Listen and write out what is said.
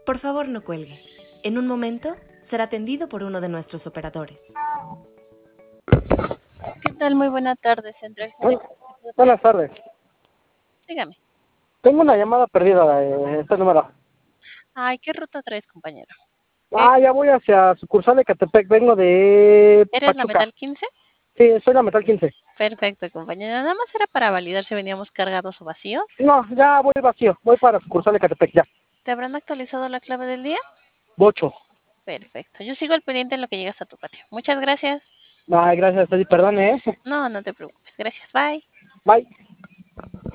Por favor, no cuelgue. En un momento será atendido por uno de nuestros operadores. ¿Qué tal? Muy buena tarde, Central. Buenas tardes. Dígame. Tengo una llamada perdida de este número. Ay, ¿qué ruta traes, compañero? Ya voy hacia sucursal de Catepec. Vengo de ¿Eres la Pachuca. Metal 15? Sí, soy la Metal 15. Perfecto, compañero. Nada más era para validar si veníamos cargados o vacíos. No, ya voy vacío. Voy para sucursal de Catepec, ya. ¿Te habrán actualizado la clave del día? Bocho. Perfecto. Yo sigo al pendiente en lo que llegas a tu patio. Muchas gracias. Ay, gracias, perdone, No, no te preocupes. Gracias. Bye. Bye.